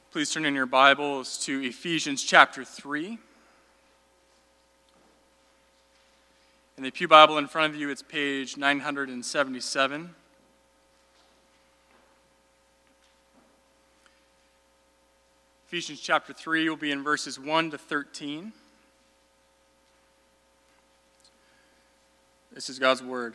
Please turn in your Bibles to Ephesians chapter 3. In the Pew Bible in front of you, it's page 977. Ephesians chapter 3 will be in verses 1 to 13. This is God's word.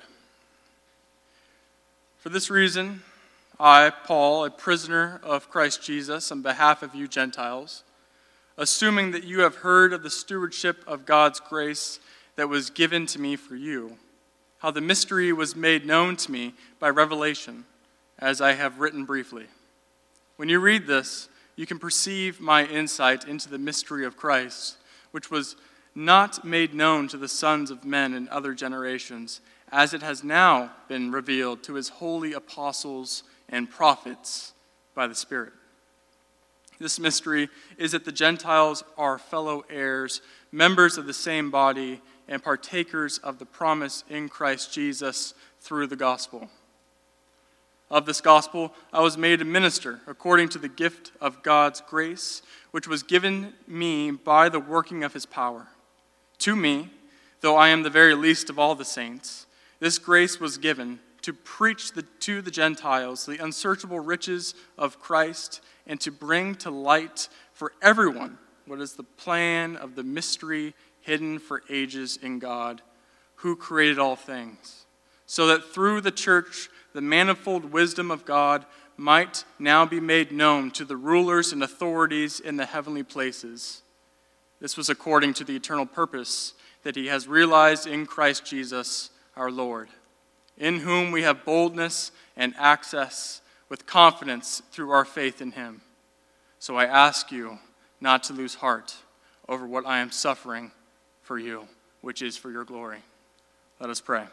For this reason, I, Paul, a prisoner of Christ Jesus, on behalf of you Gentiles, assuming that you have heard of the stewardship of God's grace that was given to me for you, how the mystery was made known to me by revelation, as I have written briefly. When you read this, you can perceive my insight into the mystery of Christ, which was not made known to the sons of men in other generations, as it has now been revealed to his holy apostles and prophets by the Spirit. This mystery is that the Gentiles are fellow heirs, members of the same body, and partakers of the promise in Christ Jesus through the gospel. Of this gospel, I was made a minister according to the gift of God's grace, which was given me by the working of his power. To me, though I am the very least of all the saints, this grace was given to preach to the Gentiles the unsearchable riches of Christ and to bring to light for everyone what is the plan of the mystery hidden for ages in God, who created all things, so that through the church the manifold wisdom of God might now be made known to the rulers and authorities in the heavenly places. This was according to the eternal purpose that he has realized in Christ Jesus our Lord, in whom we have boldness and access with confidence through our faith in him. So I ask you not to lose heart over what I am suffering for you, which is for your glory. Let us pray.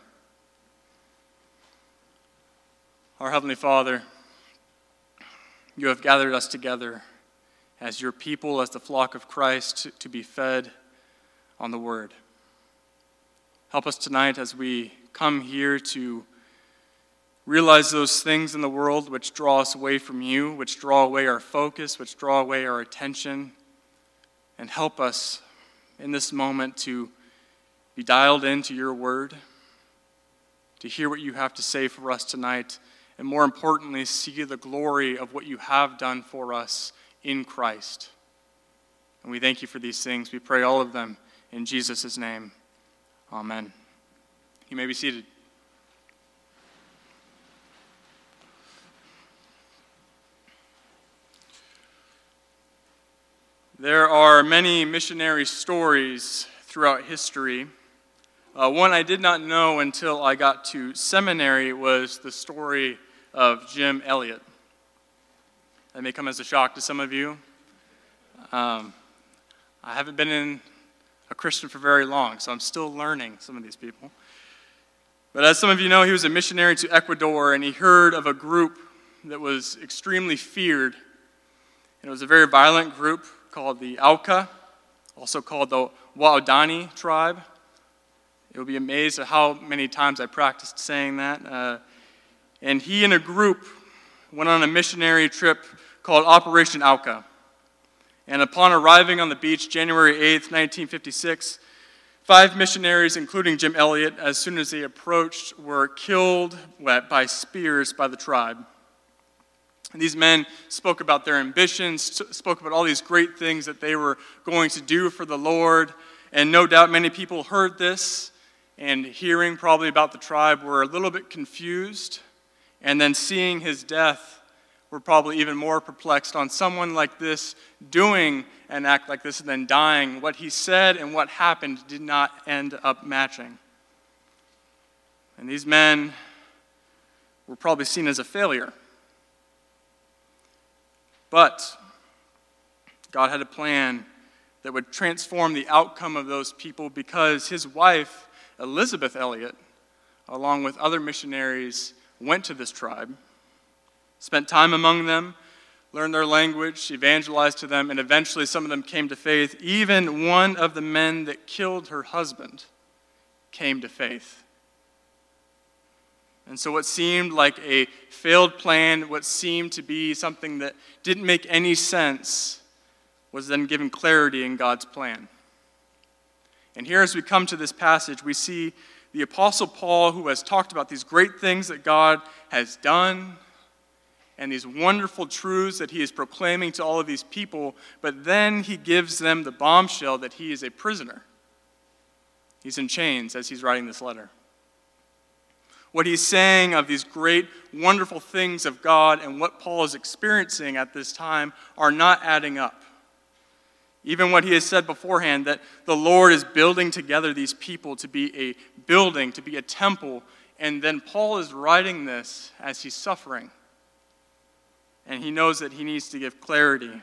Our Heavenly Father, you have gathered us together as your people, as the flock of Christ, to be fed on the word. Help us tonight as we come here to realize those things in the world which draw us away from you, which draw away our focus, which draw away our attention, and help us in this moment to be dialed into your word, to hear what you have to say for us tonight, and more importantly, see the glory of what you have done for us in Christ. And we thank you for these things. We pray all of them in Jesus' name. Amen. You may be seated. There are many missionary stories throughout history. One I did not know until I got to seminary was the story of Jim Elliot. That may come as a shock to some of you. I haven't been a Christian for very long, so I'm still learning some of these people. But as some of you know, he was a missionary to Ecuador, and he heard of a group that was extremely feared. And it was a very violent group called the Auca, also called the Waodani tribe. You'll be amazed at how many times I practiced saying that. And he and a group went on a missionary trip called Operation Auca. And upon arriving on the beach January 8th, 1956, 5 missionaries, including Jim Elliot, as soon as they approached, were killed by spears by the tribe. And these men spoke about their ambitions, spoke about all these great things that they were going to do for the Lord. And no doubt many people heard this and hearing probably about the tribe were a little bit confused. And then seeing his death, were probably even more perplexed on someone like this doing an act like this and then dying. What he said and what happened did not end up matching. And these men were probably seen as a failure. But God had a plan that would transform the outcome of those people because his wife, Elizabeth Elliot, along with other missionaries, went to this tribe, spent time among them, learned their language, evangelized to them, and eventually some of them came to faith. Even one of the men that killed her husband came to faith. And so what seemed like a failed plan, what seemed to be something that didn't make any sense, was then given clarity in God's plan. And here as we come to this passage, we see the Apostle Paul, who has talked about these great things that God has done and these wonderful truths that he is proclaiming to all of these people, but then he gives them the bombshell that he is a prisoner. He's in chains as he's writing this letter. What he's saying of these great, wonderful things of God and what Paul is experiencing at this time are not adding up. Even what he has said beforehand, that the Lord is building together these people to be a building, to be a temple, and then Paul is writing this as he's suffering. And he knows that he needs to give clarity.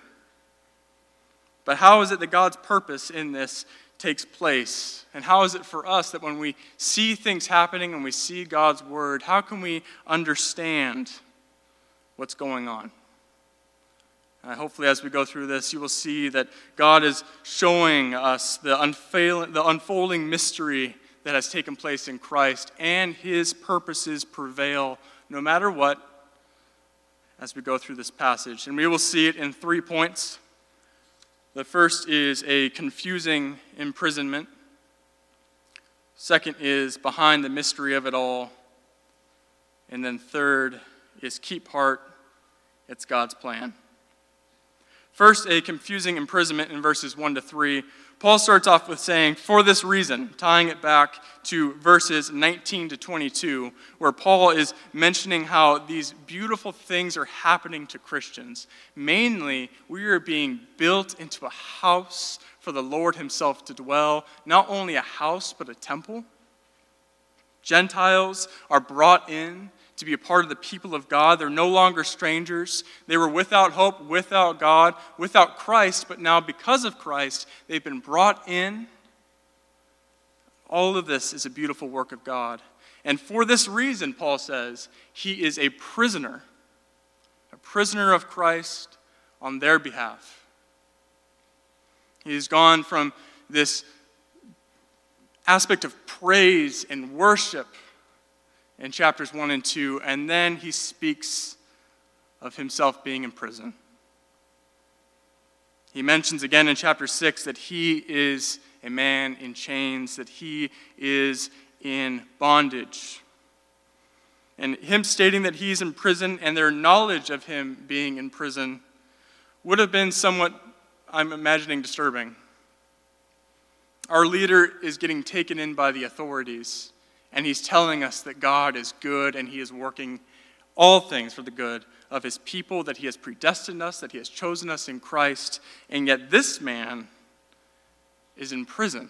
But how is it that God's purpose in this takes place? And how is it for us that when we see things happening and we see God's word, how can we understand what's going on? Hopefully as we go through this, you will see that God is showing us the unfolding mystery that has taken place in Christ, and his purposes prevail no matter what as we go through this passage. And we will see it in 3 points. The first is a confusing imprisonment. Second is behind the mystery of it all. And then third is keep heart, it's God's plan. First, a confusing imprisonment in verses 1 to 3. Paul starts off with saying, for this reason, tying it back to verses 19 to 22, where Paul is mentioning how these beautiful things are happening to Christians. Mainly, we are being built into a house for the Lord himself to dwell, not only a house, but a temple. Gentiles are brought in to be a part of the people of God. They're no longer strangers. They were without hope, without God, without Christ, but now because of Christ, they've been brought in. All of this is a beautiful work of God. And for this reason, Paul says, he is a prisoner of Christ on their behalf. He's gone from this aspect of praise and worship in chapters 1 and 2, and then he speaks of himself being in prison. He mentions again in chapter 6 that he is a man in chains, that he is in bondage. And him stating that he's in prison and their knowledge of him being in prison would have been somewhat, I'm imagining, disturbing. Our leader is getting taken in by the authorities, and he's telling us that God is good and he is working all things for the good of his people, that he has predestined us, that he has chosen us in Christ, and yet this man is in prison.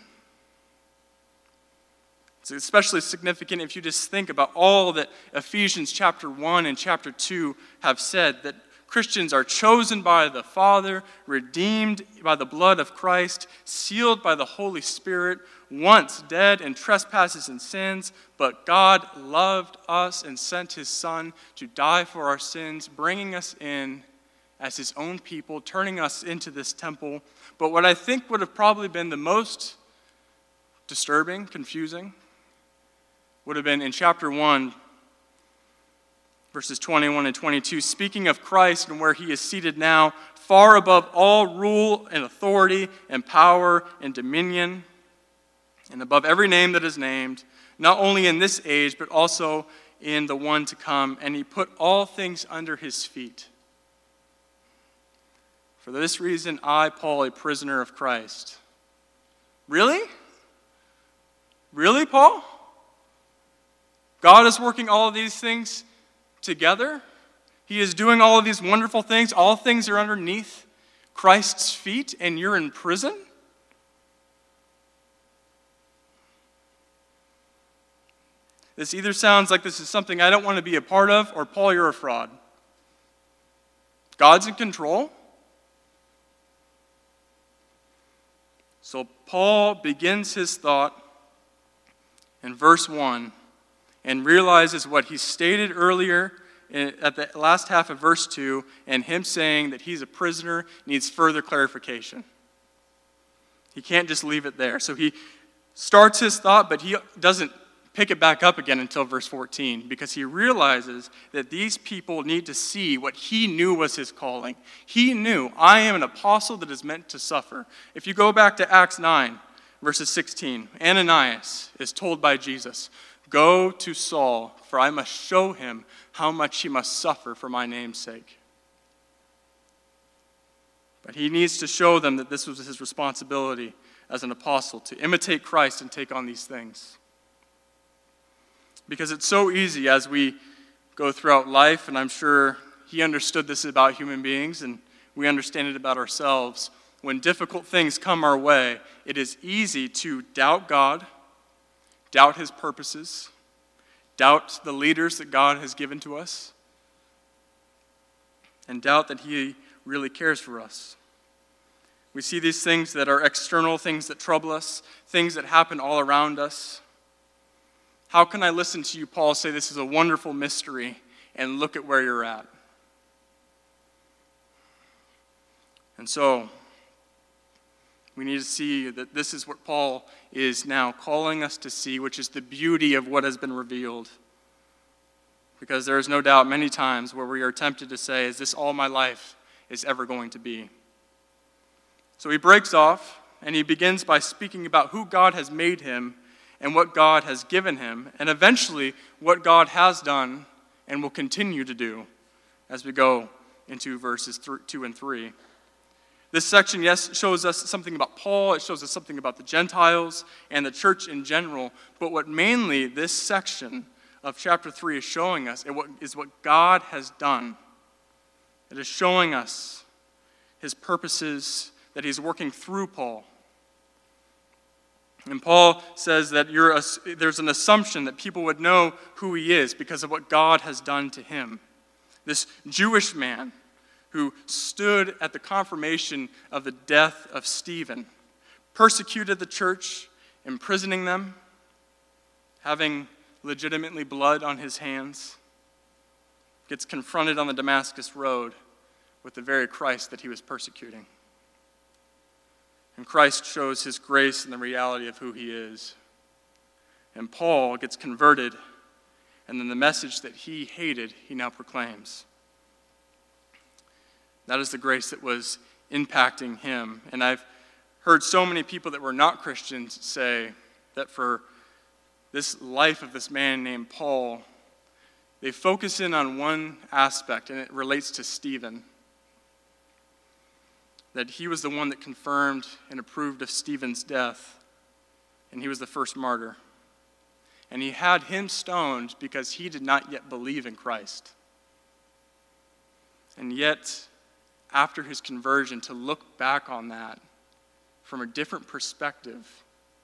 It's especially significant if you just think about all that Ephesians chapter 1 and chapter 2 have said, that Christians are chosen by the Father, redeemed by the blood of Christ, sealed by the Holy Spirit, once dead in trespasses and sins, but God loved us and sent his Son to die for our sins, bringing us in as his own people, turning us into this temple. But what I think would have probably been the most disturbing, confusing, would have been in chapter 1, verses 21 and 22, speaking of Christ and where he is seated now, far above all rule and authority and power and dominion, and above every name that is named, not only in this age, but also in the one to come. And he put all things under his feet. For this reason, I, Paul, a prisoner of Christ. Really? Really, Paul? God is working all of these things together? He is doing all of these wonderful things. All things are underneath Christ's feet, and you're in prison? This either sounds like this is something I don't want to be a part of, or Paul, you're a fraud. God's in control. So Paul begins his thought in verse 1 and realizes what he stated earlier at the last half of verse 2, and him saying that he's a prisoner needs further clarification. He can't just leave it there. So he starts his thought, but he doesn't pick it back up again until verse 14, because he realizes that these people need to see what he knew was his calling. He knew, I am an apostle that is meant to suffer. If you go back to Acts 9, verses 16, Ananias is told by Jesus, go to Saul, for I must show him how much he must suffer for my name's sake. But he needs to show them that this was his responsibility as an apostle, to imitate Christ and take on these things. Because it's so easy as we go throughout life, and I'm sure he understood this about human beings, and we understand it about ourselves. When difficult things come our way, it is easy to doubt God, doubt his purposes, doubt the leaders that God has given to us, and doubt that he really cares for us. We see these things that are external, things that trouble us, things that happen all around us. How can I listen to you, Paul, say this is a wonderful mystery and look at where you're at? And so, we need to see that this is what Paul is now calling us to see, which is the beauty of what has been revealed. Because there is no doubt many times where we are tempted to say, is this all my life is ever going to be? So he breaks off, and he begins by speaking about who God has made him and what God has given him, and eventually what God has done and will continue to do as we go into verses 2 and 3. This section, yes, shows us something about Paul, it shows us something about the Gentiles and the church in general, but what mainly this section of chapter 3 is showing us is what God has done. It is showing us his purposes that he's working through Paul. And Paul says that there's an assumption that people would know who he is because of what God has done to him. This Jewish man who stood at the confirmation of the death of Stephen, persecuted the church, imprisoning them, having legitimately blood on his hands, gets confronted on the Damascus road with the very Christ that he was persecuting. And Christ shows his grace and the reality of who he is. And Paul gets converted, and then the message that he hated, he now proclaims. That is the grace that was impacting him. And I've heard so many people that were not Christians say that for this life of this man named Paul, they focus in on one aspect, and it relates to Stephen. That he was the one that confirmed and approved of Stephen's death, and he was the first martyr. And he had him stoned because he did not yet believe in Christ. And yet, after his conversion, to look back on that from a different perspective,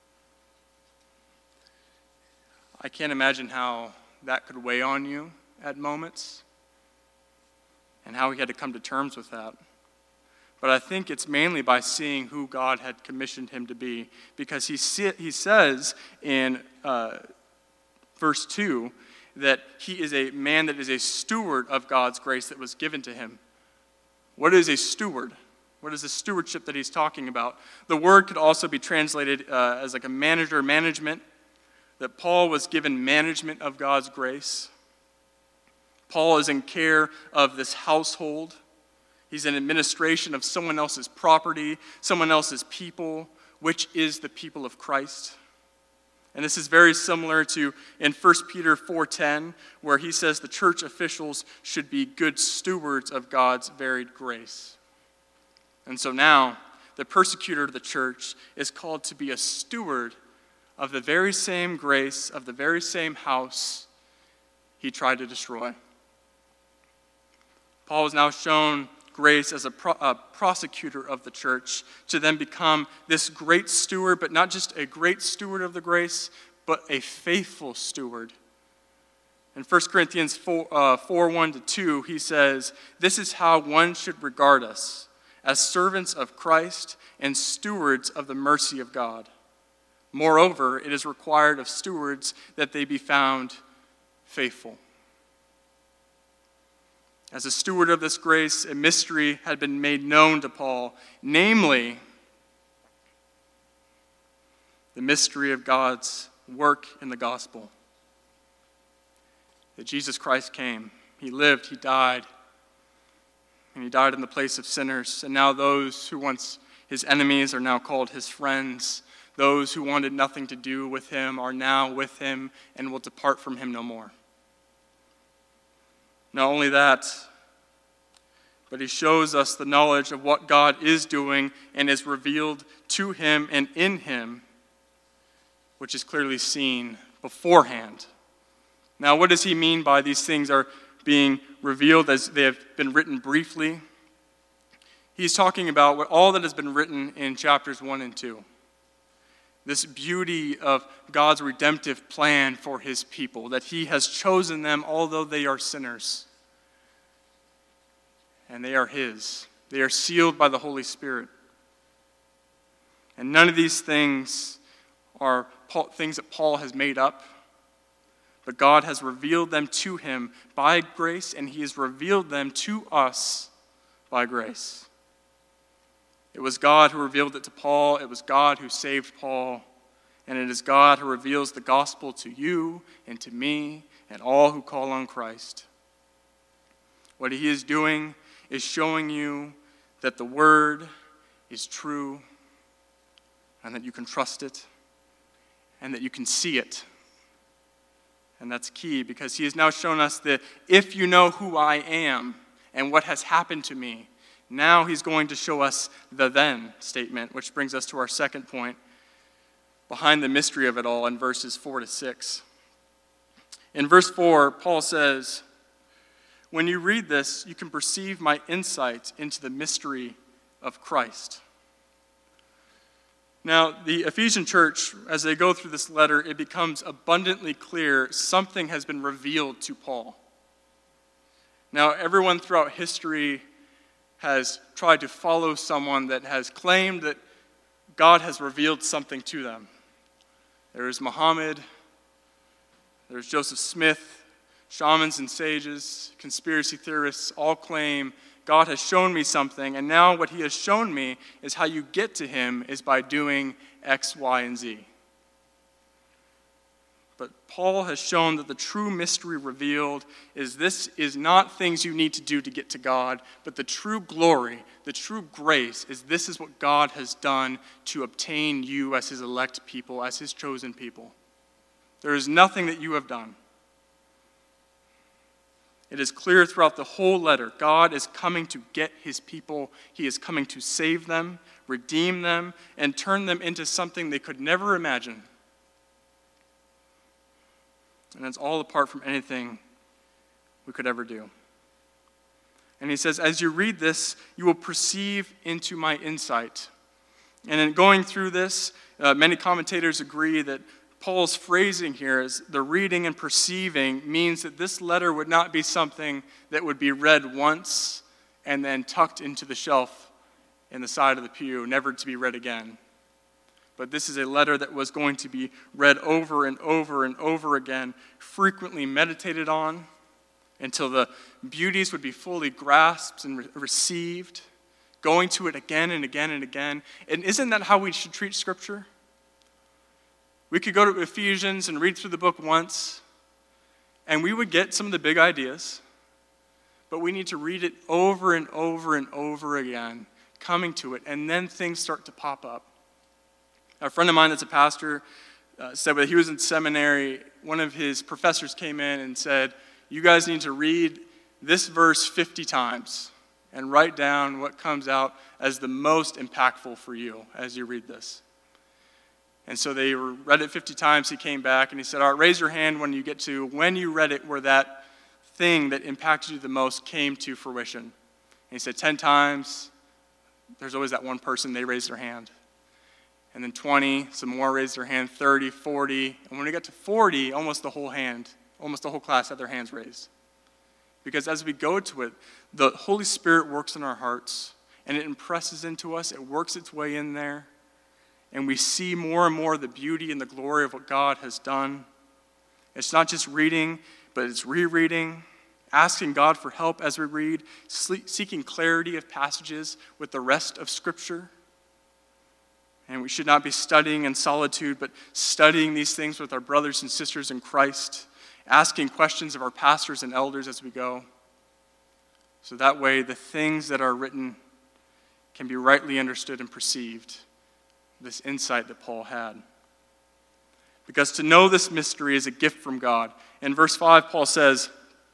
I can't imagine how that could weigh on you at moments, and how he had to come to terms with that. But I think it's mainly by seeing who God had commissioned him to be. Because he says in verse 2 that he is a man that is a steward of God's grace that was given to him. What is a steward? What is the stewardship that he's talking about? The word could also be translated as like a manager, management. That Paul was given management of God's grace. Paul is in care of this household. He's in administration of someone else's property, someone else's people, which is the people of Christ. And this is very similar to in 1 Peter 4:10, where he says the church officials should be good stewards of God's varied grace. And so now, the persecutor of the church is called to be a steward of the very same grace, of the very same house he tried to destroy. Paul is now shown grace as a prosecutor of the church to then become this great steward, but not just a great steward of the grace, but a faithful steward. In 1 Corinthians 4:1-2, he says, "This is how one should regard us, as servants of Christ and stewards of the mercy of God. Moreover, it is required of stewards that they be found faithful." As a steward of this grace, a mystery had been made known to Paul, namely, the mystery of God's work in the gospel. that Jesus Christ came. He lived, he died, and he died in the place of sinners. And now those who once his enemies are now called his friends. Those who wanted nothing to do with him are now with him and will depart from him no more. Not only that, but he shows us the knowledge of what God is doing and is revealed to him and in him, which is clearly seen beforehand. Now, what does he mean by these things are being revealed as they have been written briefly? He's talking about all that has been written in chapters 1 and 2. This beauty of God's redemptive plan for his people, that he has chosen them although they are sinners. And they are his. They are sealed by the Holy Spirit. And none of these things are things that Paul has made up, but God has revealed them to him by grace, and he has revealed them to us by grace. It was God who revealed it to Paul. It was God who saved Paul. And it is God who reveals the gospel to you and to me and all who call on Christ. What he is doing is showing you that the word is true and that you can trust it and that you can see it. And that's key, because he has now shown us that if you know who I am and what has happened to me, now he's going to show us the then statement, which brings us to our second point behind the mystery of it all in verses 4 to 6. In verse 4, Paul says, "When you read this, you can perceive my insight into the mystery of Christ." Now, the Ephesian church, as they go through this letter, it becomes abundantly clear something has been revealed to Paul. Now, everyone throughout history has tried to follow someone that has claimed that God has revealed something to them. There's Muhammad, there's Joseph Smith, shamans and sages, conspiracy theorists all claim God has shown me something, and now what he has shown me is how you get to him is by doing X, Y, and Z. But Paul has shown that the true mystery revealed is this is not things you need to do to get to God, but the true glory, the true grace is this is what God has done to obtain you as his elect people, as his chosen people. There is nothing that you have done. It is clear throughout the whole letter, God is coming to get his people. He is coming to save them, redeem them, and turn them into something they could never imagine. And it's all apart from anything we could ever do. And he says, as you read this, you will perceive into my insight. And in going through this, many commentators agree that Paul's phrasing here is the reading and perceiving means that this letter would not be something that would be read once and then tucked into the shelf in the side of the pew, never to be read again. But this is a letter that was going to be read over and over and over again, frequently meditated on, until the beauties would be fully grasped and received, going to it again and again and again. And isn't that how we should treat Scripture? We could go to Ephesians and read through the book once, and we would get some of the big ideas, but we need to read it over and over and over again, coming to it, and then things start to pop up. A friend of mine that's a pastor said when he was in seminary, one of his professors came in and said, you guys need to read this verse 50 times and write down what comes out as the most impactful for you as you read this. And so they read it 50 times. He came back and he said, all right, raise your hand when you get to when you read it where that thing that impacted you the most came to fruition. And he said 10 times. There's always that one person, they raised their hand. And then 20, some more raised their hand, 30, 40. And when we got to 40, almost the whole class had their hands raised. Because as we go to it, the Holy Spirit works in our hearts, and it impresses into us, it works its way in there, and we see more and more the beauty and the glory of what God has done. It's not just reading, but it's rereading, asking God for help as we read, seeking clarity of passages with the rest of Scripture. And we should not be studying in solitude, but studying these things with our brothers and sisters in Christ. asking questions of our pastors and elders as we go. So that way the things that are written can be rightly understood and perceived. This insight that Paul had. Because to know this mystery is a gift from God. In verse 5, Paul says,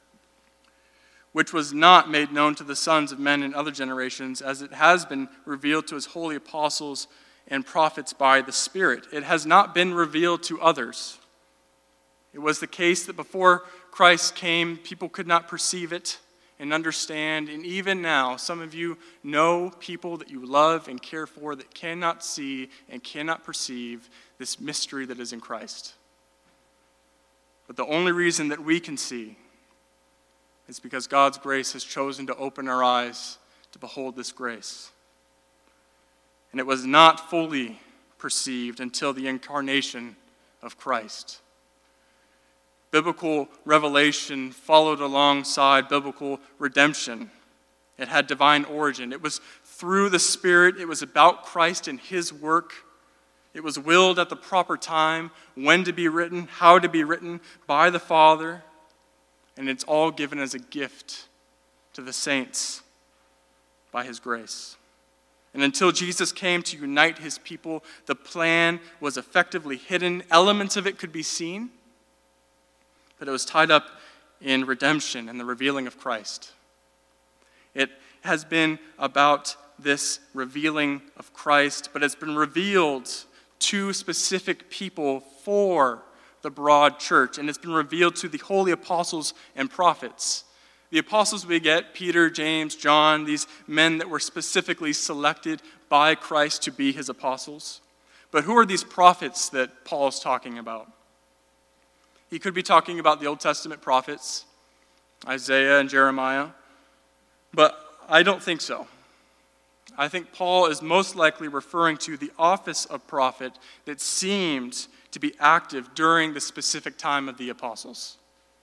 which was not made known to the sons of men in other generations, as it has been revealed to his holy apostles and prophets by the Spirit. It has not been revealed to others. It was the case that before Christ came, people could not perceive it and understand. And even now, some of you know people that you love and care for that cannot see and cannot perceive this mystery that is in Christ. But the only reason that we can see is because God's grace has chosen to open our eyes to behold this grace. And it was not fully perceived until the incarnation of Christ. Biblical revelation followed alongside biblical redemption. It had divine origin. It was through the Spirit. It was about Christ and his work. It was willed at the proper time, when to be written, how to be written by the Father. And it's all given as a gift to the saints by his grace. And until Jesus came to unite his people, the plan was effectively hidden. Elements of it could be seen, but it was tied up in redemption and the revealing of Christ. It has been about this revealing of Christ, but it's been revealed to specific people for the broad church, and it's been revealed to the holy apostles and prophets. The apostles we get, Peter, James, John, these men that were specifically selected by Christ to be his apostles. But who are these prophets that Paul is talking about? He could be talking about the Old Testament prophets, Isaiah and Jeremiah, but I don't think so. I think Paul is most likely referring to the office of prophet that seemed to be active during the specific time of the apostles.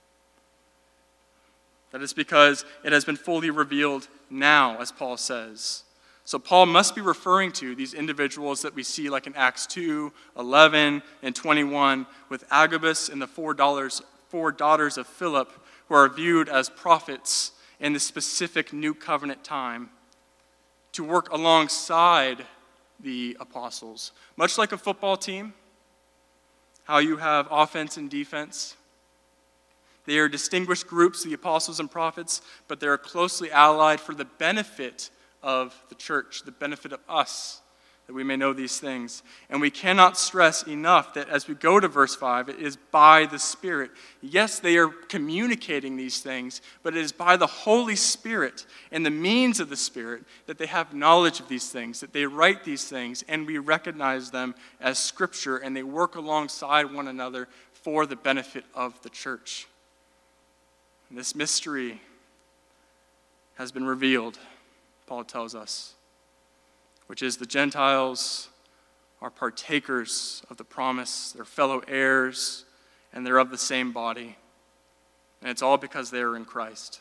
That is because it has been fully revealed now, as Paul says. So Paul must be referring to these individuals that we see like in Acts 2, 11, and 21, with Agabus and the four daughters of Philip, who are viewed as prophets in the specific new covenant time, to work alongside the apostles. Much like a football team, how you have offense and defense. They are distinguished groups, the apostles and prophets, but they are closely allied for the benefit of the church, the benefit of us, that we may know these things. And we cannot stress enough that as we go to verse 5, it is by the Spirit. Yes, they are communicating these things, but it is by the Holy Spirit and the means of the Spirit that they have knowledge of these things, that they write these things, and we recognize them as Scripture, and they work alongside one another for the benefit of the church. And this mystery has been revealed, Paul tells us, which is the Gentiles are partakers of the promise, they're fellow heirs, and they're of the same body. And it's all because they are in Christ.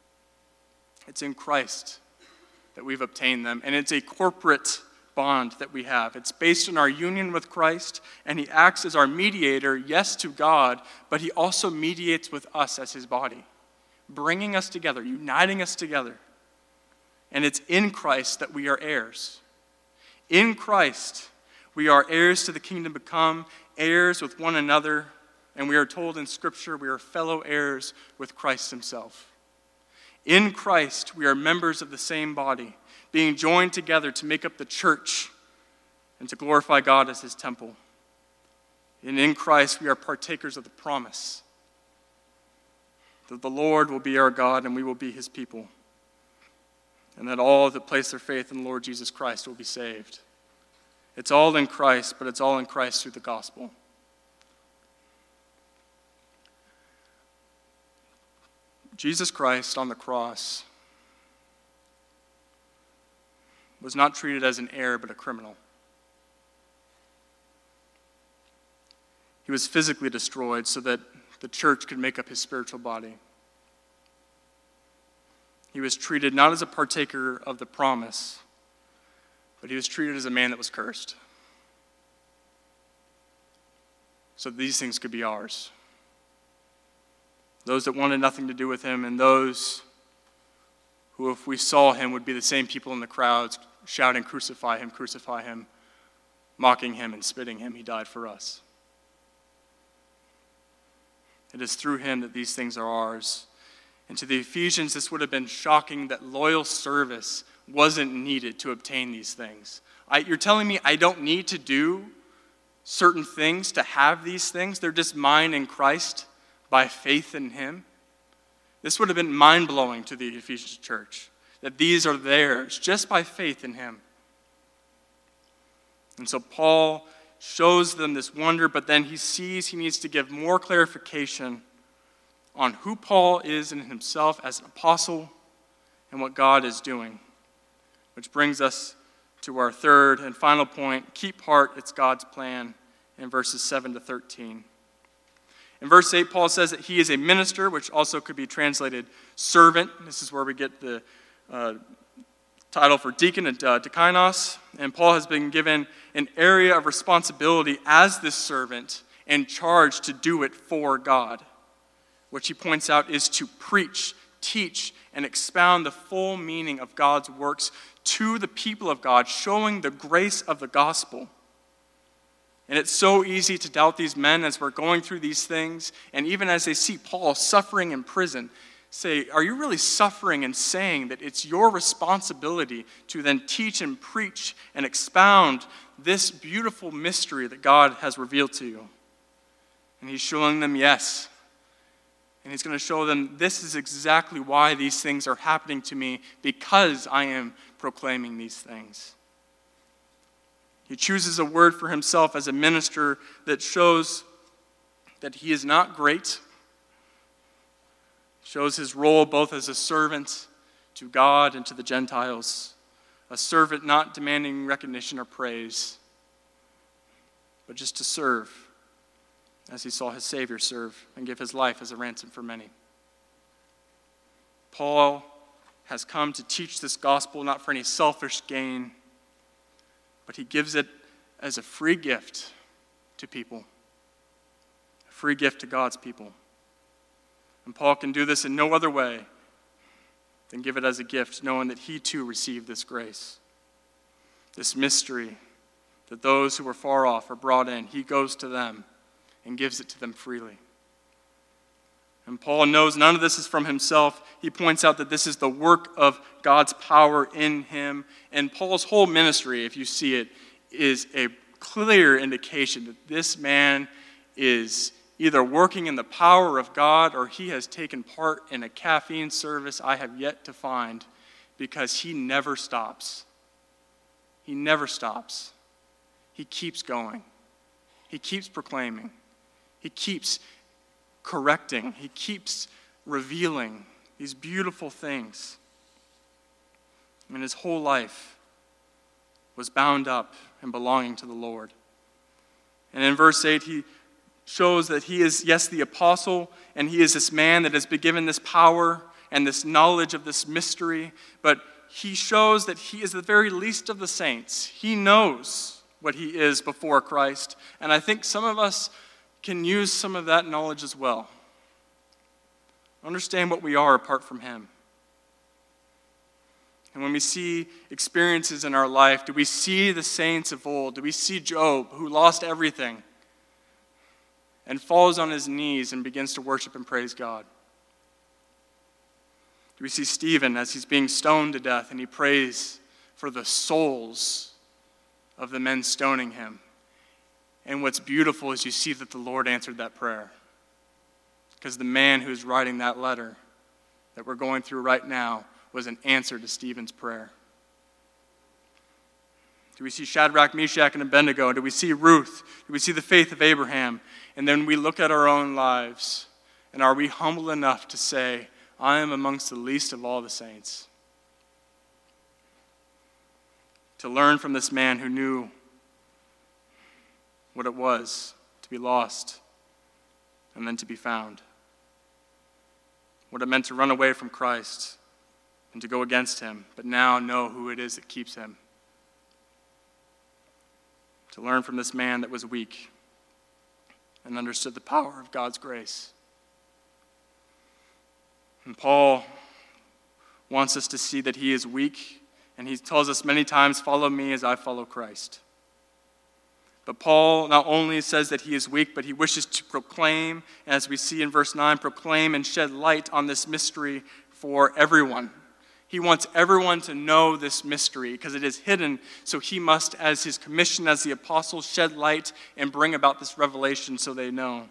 It's in Christ that we've obtained them, and it's a corporate bond that we have. It's based on our union with Christ, and he acts as our mediator, yes, to God, but he also mediates with us as his body, bringing us together, uniting us together. And it's in Christ that we are heirs. In Christ, we are heirs to the kingdom to come, heirs with one another, and we are told in Scripture we are fellow heirs with Christ himself. In Christ, we are members of the same body, being joined together to make up the church and to glorify God as his temple. And in Christ, we are partakers of the promise that the Lord will be our God and we will be his people, and that all that place their faith in the Lord Jesus Christ will be saved. It's all in Christ, but it's all in Christ through the gospel. Jesus Christ on the cross was not treated as an heir, but a criminal. He was physically destroyed so that the church could make up his spiritual body. He was treated not as a partaker of the promise, but he was treated as a man that was cursed. So these things could be ours. those that wanted nothing to do with him, and those who, if we saw him, would be the same people in the crowds shouting, crucify him, mocking him and spitting him. He died for us. It is through him that these things are ours. And to the Ephesians, this would have been shocking that loyal service wasn't needed to obtain these things. You're telling me I don't need to do certain things to have these things? They're just mine in Christ by faith in him? This would have been mind-blowing to the Ephesians church, that these are theirs just by faith in him. And so Paul shows them this wonder, but then he sees he needs to give more clarification on who Paul is in himself as an apostle and what God is doing. Which brings us to our third and final point, keep heart, it's God's plan, in verses 7 to 13. In verse 8, Paul says that he is a minister, which also could be translated servant. This is where we get the title for deacon and diakonos. And Paul has been given an area of responsibility as this servant and charged to do it for God, which he points out is to preach, teach, and expound the full meaning of God's works to the people of God, showing the grace of the gospel. And it's so easy to doubt these men as we're going through these things, and even as they see Paul suffering in prison, say, are you really suffering and saying that it's your responsibility to then teach and preach and expound this beautiful mystery that God has revealed to you? And he's showing them yes. And he's going to show them this is exactly why these things are happening to me, because I am proclaiming these things. He chooses a word for himself as a minister that shows that he is not great, shows his role both as a servant to God and to the Gentiles, a servant not demanding recognition or praise, but just to serve, as he saw his Savior serve and give his life as a ransom for many. Paul has come to teach this gospel not for any selfish gain, but he gives it as a free gift to people, a free gift to God's people. And Paul can do this in no other way than give it as a gift, knowing that he too received this grace, this mystery, that those who were far off are brought in. He goes to them and gives it to them freely. And Paul knows none of this is from himself. He points out that this is the work of God's power in him. And Paul's whole ministry, if you see it, is a clear indication that this man is either working in the power of God or he has taken part in a caffeine service I have yet to find, because he never stops. He never stops. He keeps going. He keeps proclaiming. He keeps correcting. He keeps revealing these beautiful things. And his whole life was bound up and belonging to the Lord. And in verse 8, he shows that he is, yes, the apostle, and he is this man that has been given this power and this knowledge of this mystery, but he shows that he is the very least of the saints. He knows what he is before Christ, and I think some of us can use some of that knowledge as well. Understand what we are apart from him. And when we see experiences in our life, do we see the saints of old? Do we see Job, who lost everything and falls on his knees and begins to worship and praise God? Do we see Stephen as he's being stoned to death and he prays for the souls of the men stoning him? And what's beautiful is you see that the Lord answered that prayer, because the man who's writing that letter that we're going through right now was an answer to Stephen's prayer. Do we see Shadrach, Meshach, and Abednego? Do we see Ruth? Do we see the faith of Abraham? And then we look at our own lives, and are we humble enough to say, I am amongst the least of all the saints? To learn from this man who knew what it was to be lost and then to be found. What it meant to run away from Christ and to go against him, but now know who it is that keeps him. To learn from this man that was weak and understood the power of God's grace. And Paul wants us to see that he is weak, and he tells us many times, "Follow me as I follow Christ." But Paul not only says that he is weak, but he wishes to proclaim, as we see in verse 9, proclaim and shed light on this mystery for everyone. He wants everyone to know this mystery because it is hidden, so he must, as his commission as the apostle, shed light and bring about this revelation so they know.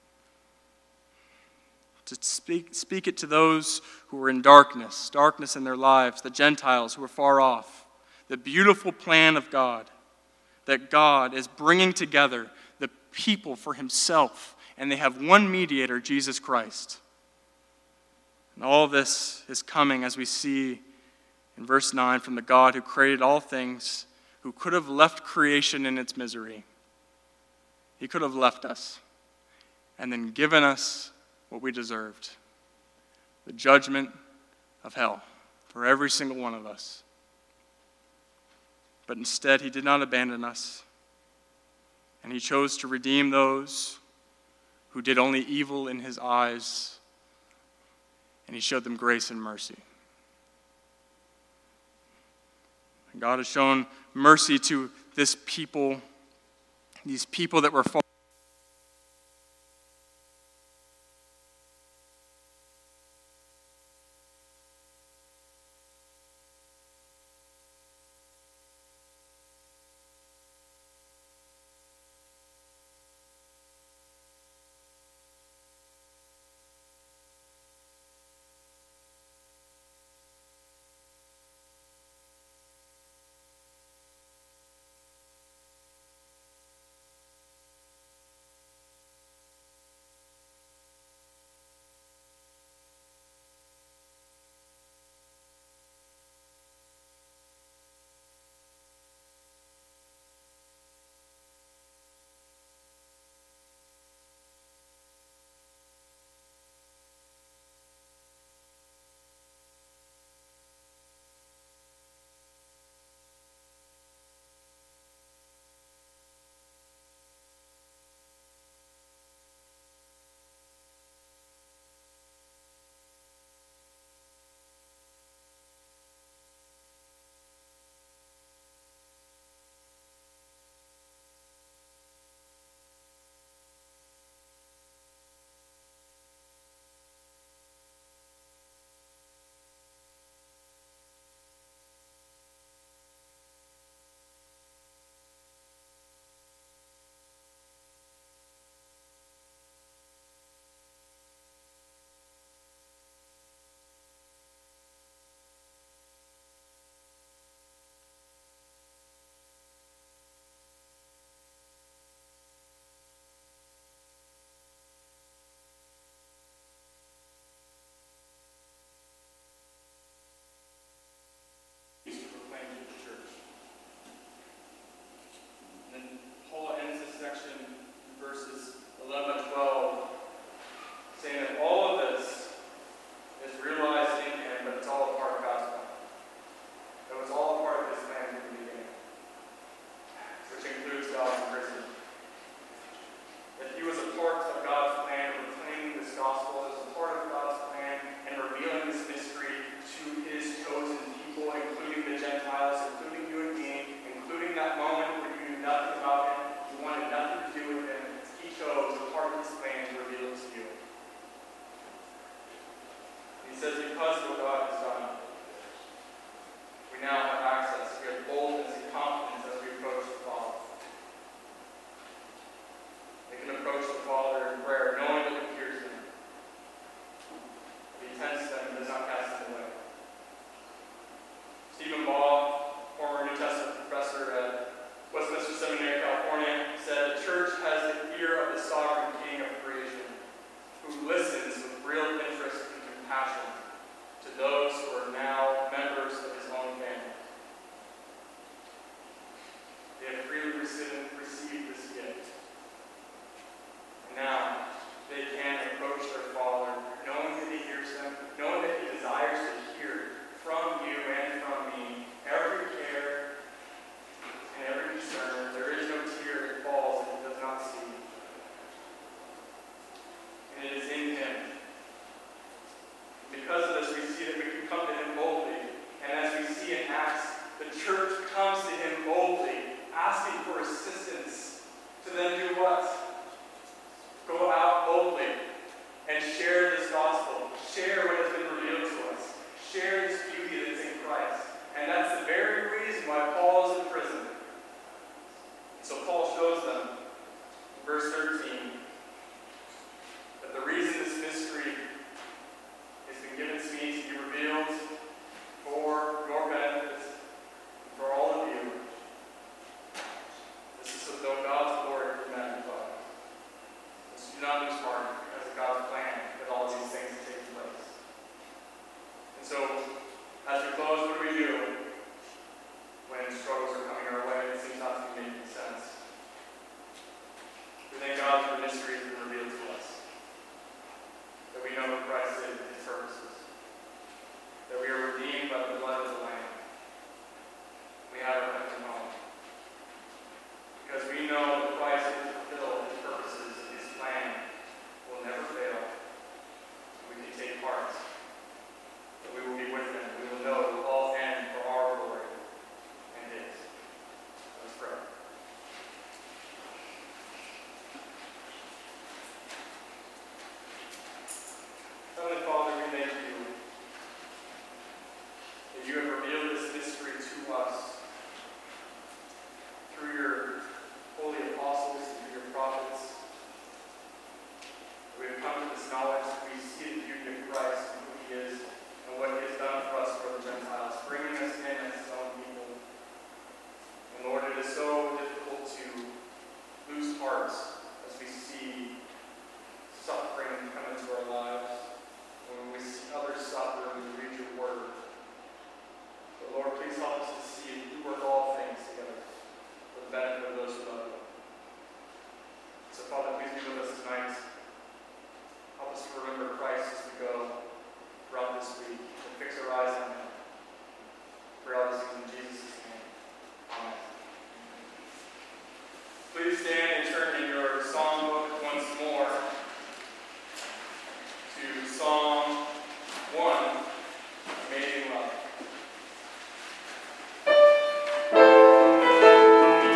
To speak it to those who are in darkness in their lives, the Gentiles who are far off, the beautiful plan of God, that God is bringing together the people for himself, and they have one mediator, Jesus Christ. And all this is coming, as we see in verse 9, from the God who created all things, who could have left creation in its misery. He could have left us and then given us what we deserved, the judgment of hell for every single one of us. But instead, he did not abandon us, and he chose to redeem those who did only evil in his eyes, and he showed them grace and mercy. And God has shown mercy to this people, these people that were far. when struggles are coming our way, it seems not to be making sense. We thank God for the mystery that's been revealed to us. That we know who Christ is and his purposes. That we are redeemed by the blood of the Lamb. We have our heavenly home. Because we know that Christ will fulfill his purposes and his plan will never fail. We can take part. That we will be with him. We will know it will all end for our glory and his. Let's pray. Heavenly Father, we thank you that you have revealed this mystery to us through your holy apostles and through your prophets. We have come to this knowledge that we see the beauty of Christ and who he is and what he has done for us for the Gentiles, bringing us in as his own people. And Lord, it is so difficult to lose hearts as we see suffering come into our lives. When we see others suffer and we read your word. But Lord, please help us to see that you work all things together for the benefit of those who love you. So Father, please be with us tonight. Help us to remember Christ as we go throughout this week and fix our eyes on him. Pray all this in Jesus' name. Amen. Please stand.